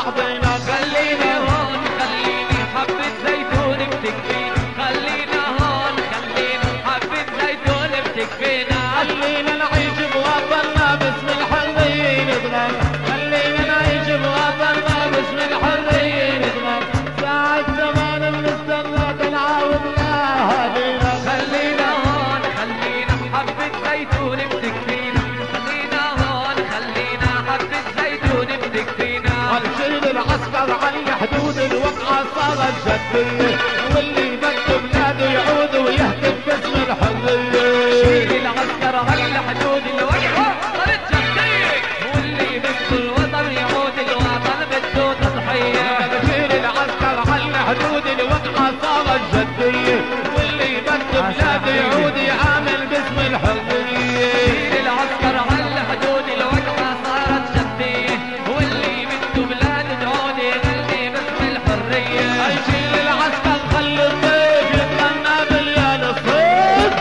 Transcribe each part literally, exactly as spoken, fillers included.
بعضنا. خلينا هون خليني حبة زيتون بتكفينا، خلينا هون خلينا حبة زيتون بتكفينا. خلينا نعيش بوطننا باسم الحرية نتغنى، خلينا نعيش بوطننا باسم الحرية نتغنى. ساعة زمان بنستنى تنعاود لأهالينا. خلينا هون خلينا حبة زيتون بتكفينا، خلينا هون خلينا حبة زيتون بتكفينا. هنشيل العسكر عن الحدود الوقعة صارت جدية، واللي بده بلاده يعود ويهتف باسم الحرية. شيل العسكر على الحدود الوقعة صارت جدية، واللي بده الوطن يعود الوطن بده تضحية. شيل العسكر عن الحدود الوقعة صارت جدية، واللي بده بلاده يعود يعامل باسم الحرية. شيل العسكر على الحدود الوقعة صارت جدية، واللي بده بلاده تعود يغني باسم الحرية. شيل العسكر خلي الضيف يتغنى بليالي الصيف.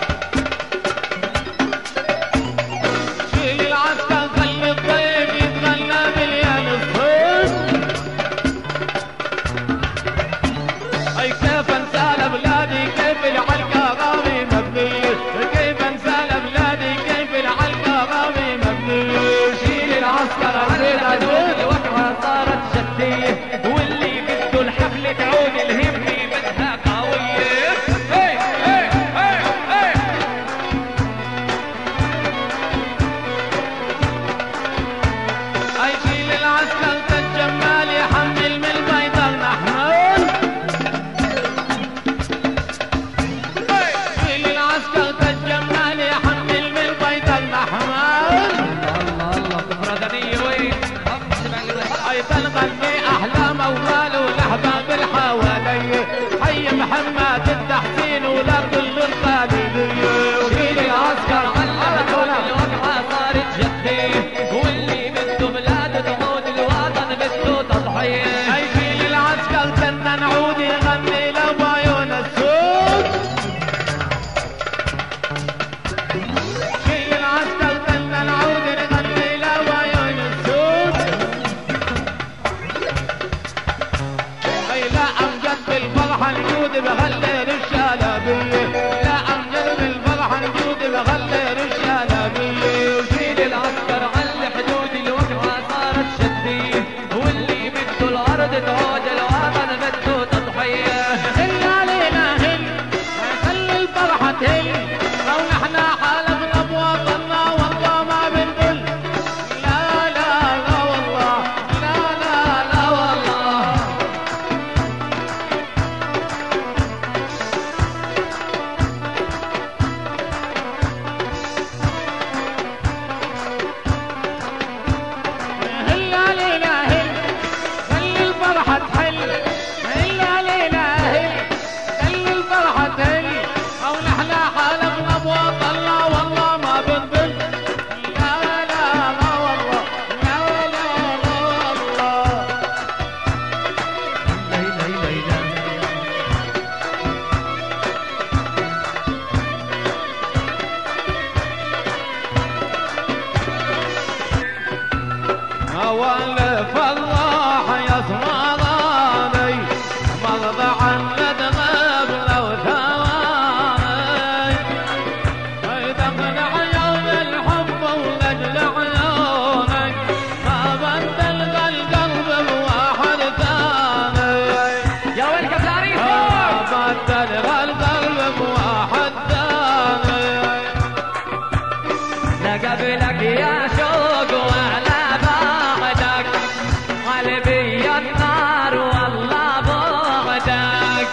شيل العسكر خلي الضيف يتغنى بليالي الصيف. اي كيف انسى لبلادي كيف العلقة غاوي مبنية، كيف انسى لبلادي كيف العلقة غاوي مبنية. شيل العسكر على الحدود الوقعة صارت جدية، واللي بده الحفلة تعود الهمة بدها قوية. هي هي هي هي اي شيل العسكر كالجمال يحمل من البيضة نحمل. شيل العسكر كالجمال يحمل من البيضة نحمل. الله الله تفردني وين اي تنغني احلام اولاد والاحباب الحوالي، حي محمد التحسين ولا كل الخالدية. شيل العسكر على الحدود الوقعة صارت جدية، واللي بده بلاده تعود الوطن بده تضحية. اي شيل العسكر كنا نعود يغني لبعيون السود. شيل العسكر كنا نعود نغني لبعيون السود. اي لا امجد بالفرحة نجود بغلي الشلبية، لا امجد بالفرحة نجود بغلي الشلبية. شيل العسكر على الحدود الوقعة صارت جدية، واللي بده الأرض تعود الوطن بده تضحية. هل علينا هل خلي الفرحة تهل، او نحن حالفنا بوطننا والله ما بنقل. لا لا لا والله لا لا لا والله. هل علينا هل خلي الفرحة تحل، هل علينا هل خلي الفرحة تهل، او نحن حالفنا بوطننا والله ما بنقل. لا لا لا والله لا لا لا والله. ليلى ليلى ولا فلاح يا زمراني مرضى عن ندغب لو ثواني. ويدخل عيون الحب ولجل عيونك ما بدل القلب بواحد ثاني. يا ويلك بتعريف ما بدل القلب بواحد ثاني. لقبلك يا شوق وعلى بعدك قلبي النار والله بعدك.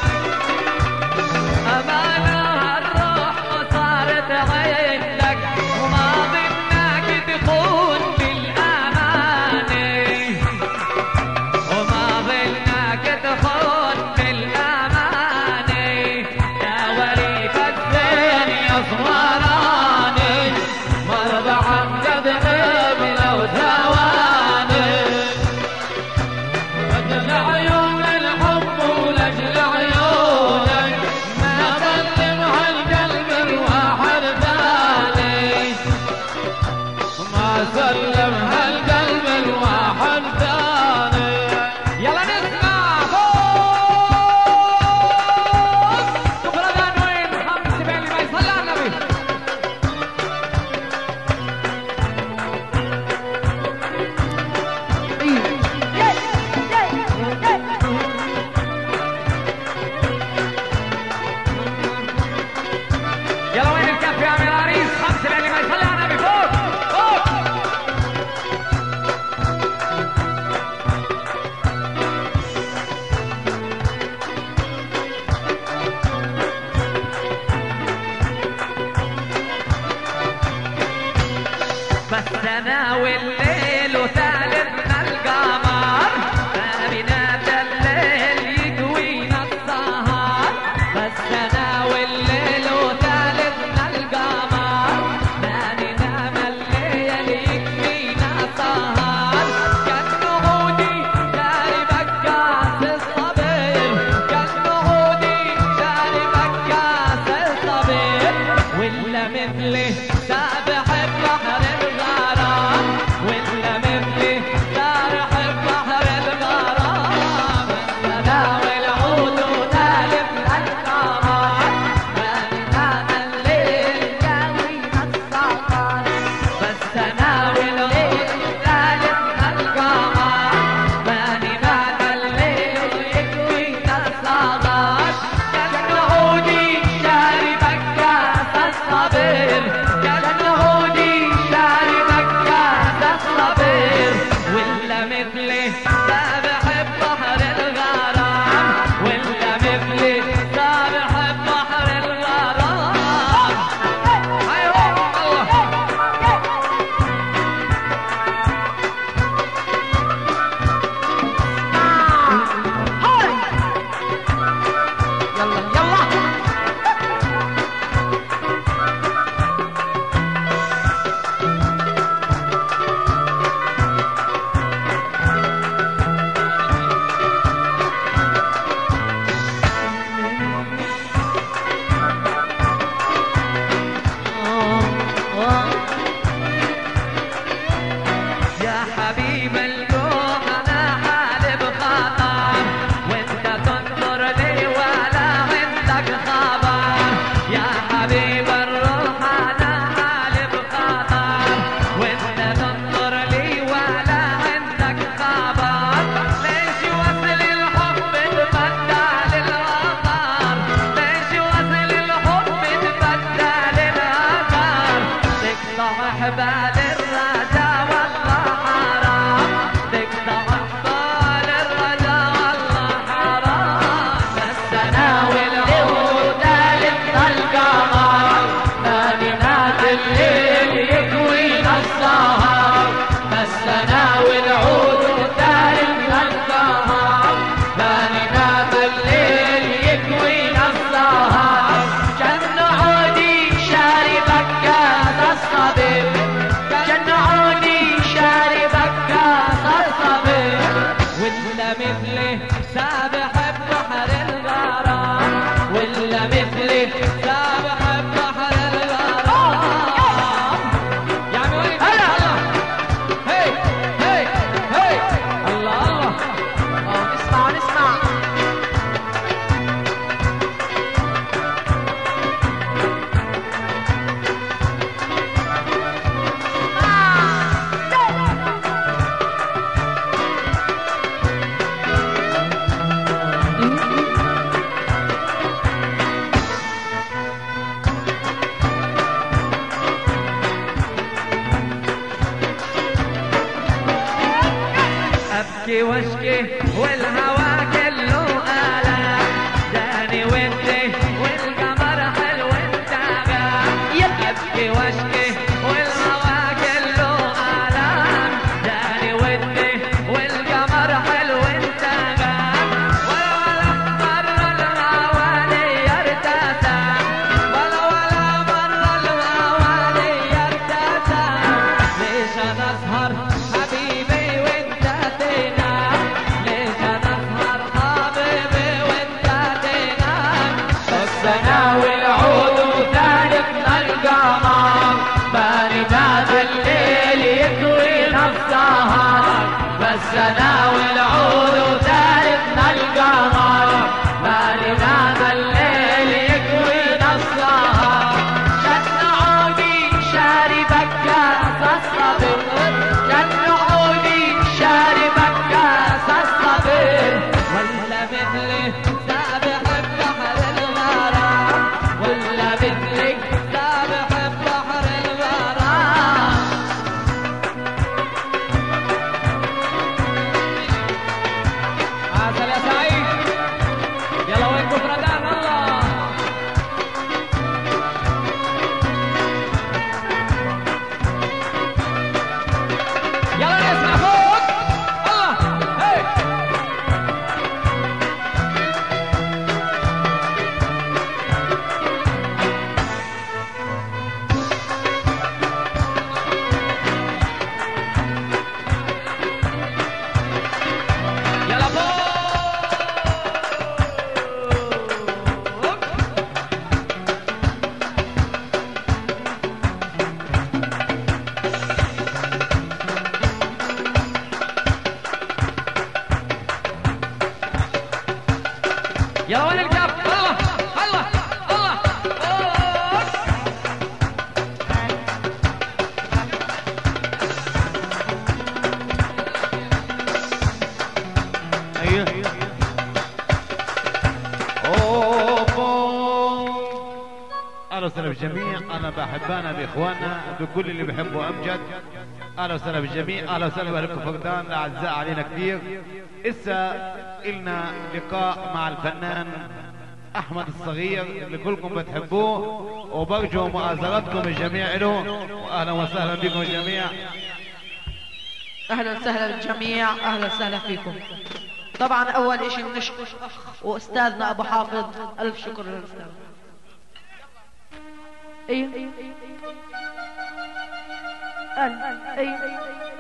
أمانة الروح وصارت عندك، وما ظنك تخون بالأمانة، وما ظنك تخون بالأمانة. يا وليد الزين يا زمراني مرضى عن قدري لو ثواني. وانتي والهوى كله آلام داني وانتي والقمر حلو انت غاب ابكي واشكي والهوى كله آلام داني وانتي والقمر حلو انت غاب ولا ولا مر الهوى لي ارتسم ولا ولا مر الهوى لي ارتسم ليش انا اسهر حبيبي وانت تنام ليش انا اسهر حبيبي وانت تنام بس انا والعود وثالثنا القمر بالي باب الليل يكوي نفسها بس انا والعود وثالثنا القمر بالي باب الليل يكوي نفسها شد عودي شاربك كاس الصبر شد عودي شاربك كاس الصبر ولا مثلي سابح بحر الغرام ولا مثلي سابح بحر الغرام عسل يا سعيد يلا وين كفردان الله يلا نسمع فوق الله هي يلا فوق يلا وين الجاب الله الله الله فوق. ايوه اهلا وسهلا بالجميع. انا بحبانا باخواننا بكل اللي بيحبوا امجد. اهلا وسهلا بالجميع. اهلا وسهلا بأهلكم فقدان الاعزاء علينا كثير. لسه إلنا لقاء مع الفنان احمد الصغير اللي كلكم بتحبوه وبرجو مؤازرتكم الجميع له. واهلا وسهلا بكم الجميع. اهلا وسهلا بالجميع، اهلا وسهلا فيكم. طبعا اول اشي بنشكر اخ واستاذنا ابو حافظ، الف شكر للاستاذ. ايوه ايوه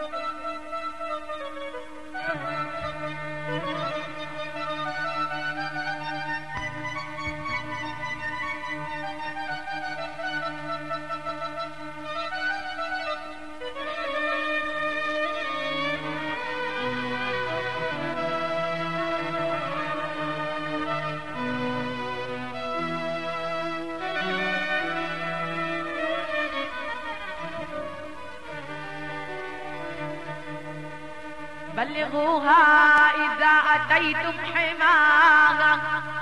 بلغوها إذا أتيتم حماها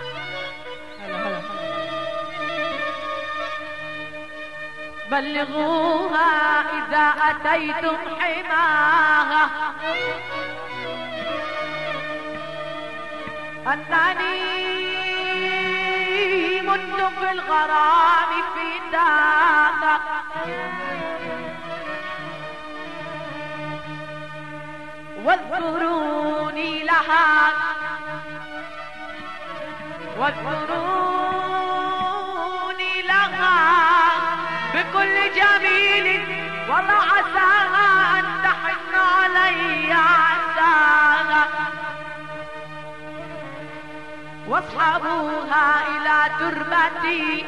بلغوها إذا أتيتم حماها أنني مت في الغرام فداها واذكروني لها واذكروني لها بكل جميل والله عساها أن تحن علي عساها واصحبوها إلى تربتي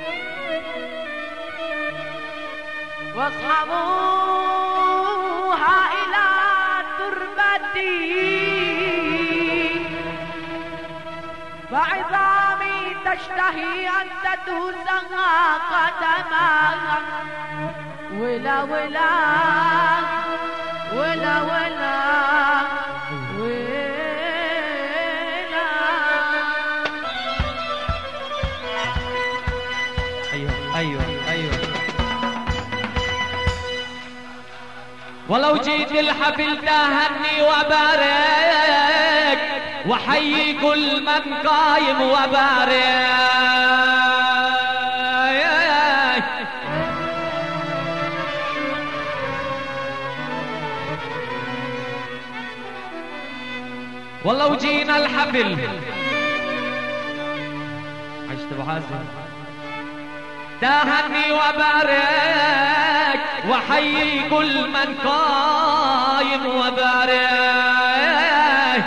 واصحبوها إلى تربتي فعظامي تشتهي أن تدوسها قدماها ولا ولا ولا ولا ولا ايوه ايوه ايوه ولو جيت الحفل تهني وبارك وحيي كل من قايم وبارك. ولو جينا الحفل عشت ابو حازم تهني وبارك وحيي كل من قايم وبارك.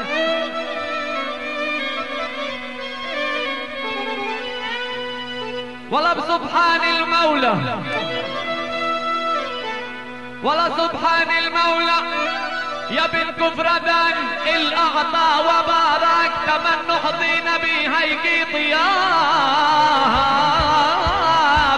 ولا بسبحان المولى ولا سبحان المولى يا بن كفردان الأعطى وبارك تمن نحظي نبي هيكي طياب.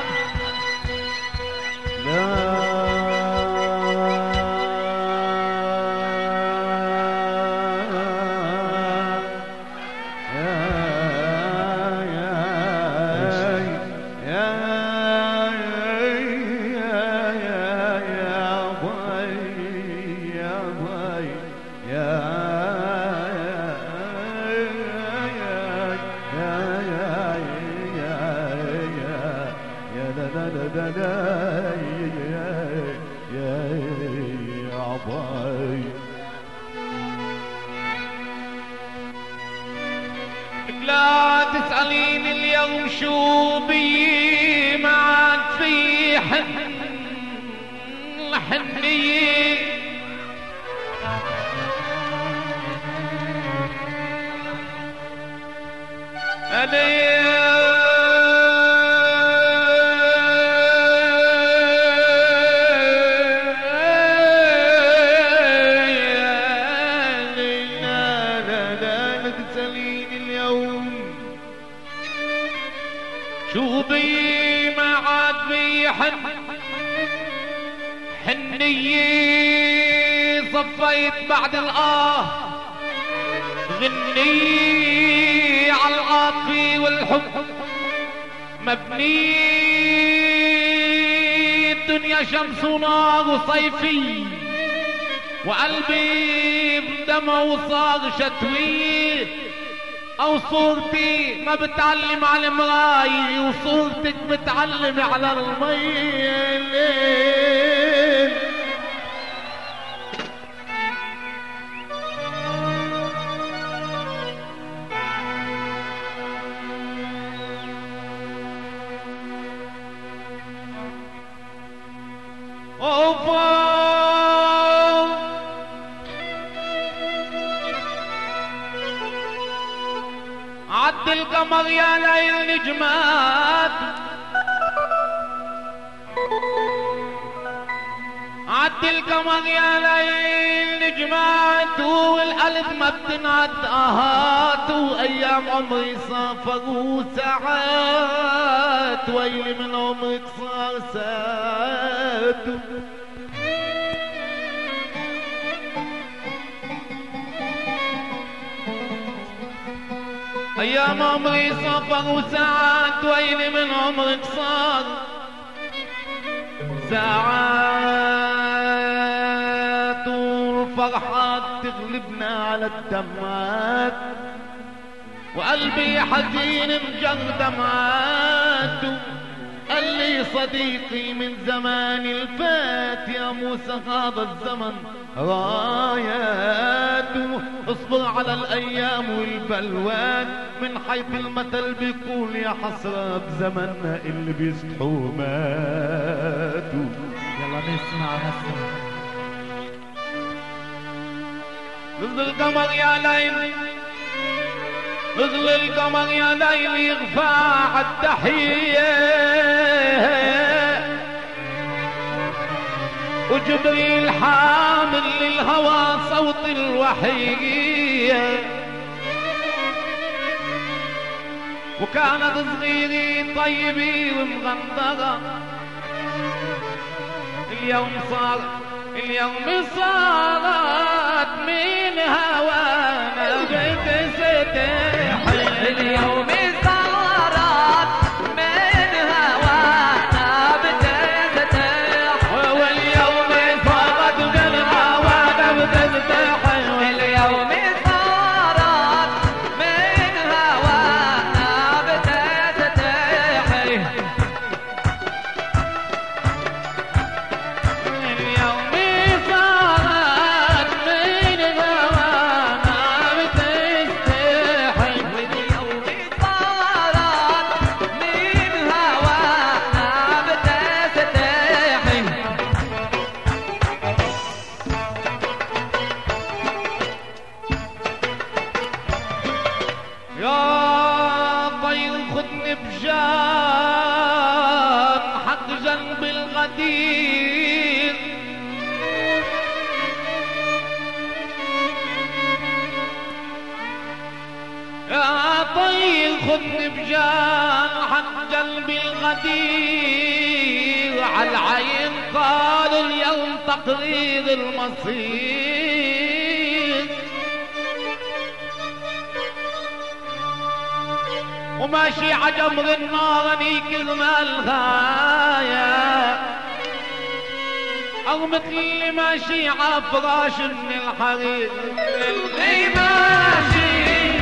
لا تسألين اليوم شو بي معك في حن حنية أنا شو بي ما عاد بي حن حنية صفيت بعد الآه غني على العاطفة والحب مبني الدنيا شمس ونار وصيفي وقلبي بدمع وصار شتوي او صورتي ما بتعلم على المراي وصورتك بتعلم على المي. اوفا عد القمر يا ليل نجمات عد القمر يا ليل نجمات والقلب ما بتنعد اهات وايام عمري صافر وساعات ويلي من عمرك صار ساعات. ايام عمري صفر وساعات ويلي من عمرك صار ساعات والفرحات تغلبنا على الدمعات وقلبي حزين انجر دمعات. قال لي صديقي من زمان الفات يا موسى هذا الزمن رايات اصبر على الايام والبلوات من حيث المثل بيقول يا حسرة بزمننا اللي بيصحوا ماتوا. يلا نسمع نسمع نزل القمر يا ليل نزل القمر يا ليل يغفى عالتحية وجبريل حامل للهوى صوت الوحي وكانت صغيري طيبي ومغندرة اليوم صار اليوم صارت من هوانا بتستحي اليوم صارت من هوانا بتستحي واليوم صارت بجان حق جنب الغدير يا طيب خذني بجان حق جنب الغدير على العين قالوا اليوم تقرير المصير وماشي عجمر النار نيكل ما الغاية او مثل اللي ماشي عفراش من الحرير اللي ماشي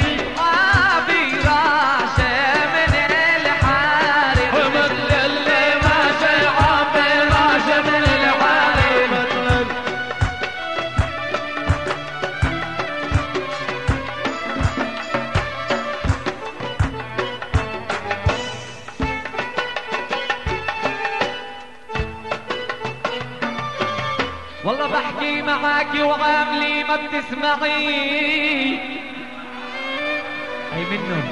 عفراش من الحرير مثل اللي ماشي عفراش من الحرير والله بحكي معاكي وعاملي ما بتسمعي هي منه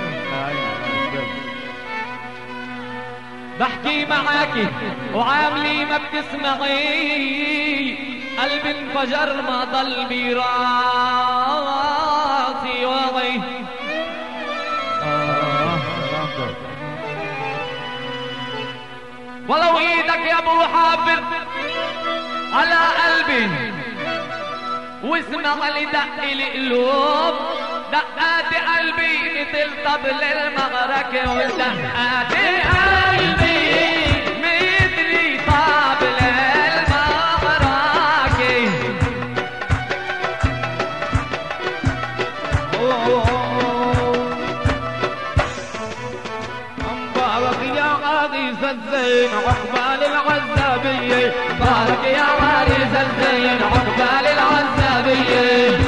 بحكي معاكي وعاملي ما بتسمعي قلبي انفجر ما ضل براسي واعي ولو ايدك يا ابو حافظ على قلبي واسمع لي دق القلوب دقات قلبي مثل طبل المغركة ودقات قلبي مثل طبل المغركة مبارك يا عريس الزين عقبال العزابية بارك يا عريس الزين عقبال العزابية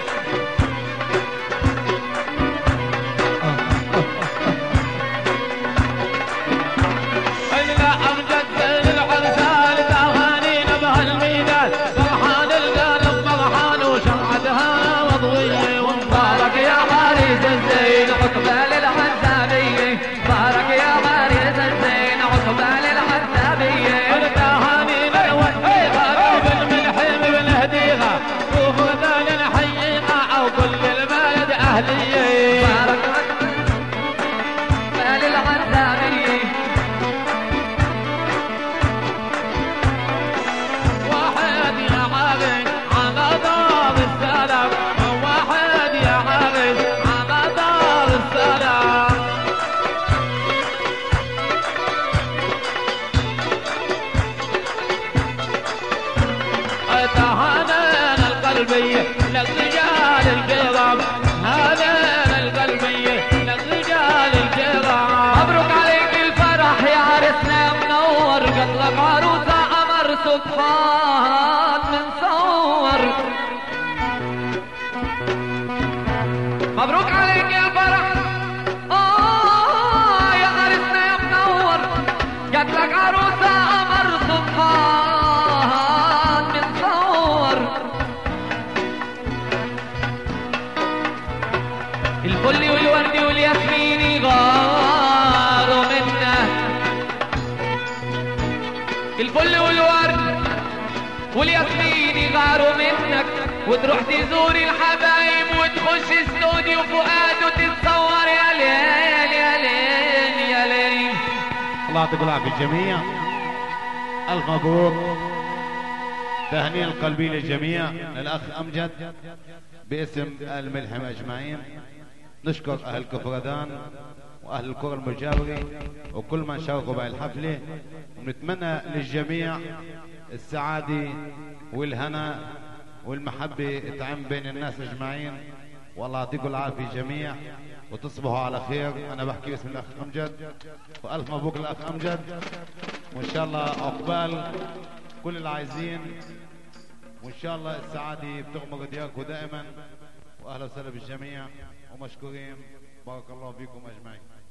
إلا أمجد زين العرسال تهانينا بهالميدان فرحان القلب فرحان وشمعتها مضوية بارك يا عريس الزين عقبال العزابية بارك يا عريس الزين عقبال العزابية تهانينا والحيقة بالملحم بالهديقة وفردان الحقيقة أو كل البلد أهلية بارك عقبال العزابية واحد يا عارف على دار السلام واحد يا عارف على دار السلام تهانينا القلبية للرجال الكرام هانينا القلبية للرجال الكرام مبروك عليك الفرح يا عرسنا منور قلبك عروسة قمر سبحان من صور مبروك عليك الفرح آه يا عرسنا يا منور قلبك عروسة قمر سبحان من صور الفل والورد والياسمين غاروا منا الفل والورد والياسمين غاروا منك وتروح تزور الحبايب وتخش استوديو فؤاد وتتصور يا ليل يا ليل يا ليل الله يعطيكم العافية الجميع. ألف مبروك. تهنئة القلبية للجميع للأخ أمجد باسم الملحم أجمعين. نشكر أهل كفردان وأهل القرى المجاورة وكل من شاركوا بهذه الحفلة ونتمنى للجميع السعادة والهنا والمحبة تعم بين الناس أجمعين والله يعطيكم العافية جميع وتصبحوا على خير. أنا بحكي باسم الأخ أمجد وألف مبروك للأخ أمجد وإن شاء الله عقبال كل العايزين وإن شاء الله السعادة بتغمر دياركم دائما وأهلا وسهلا بالجميع ومشكورين. بارك الله فيكم أجمعين.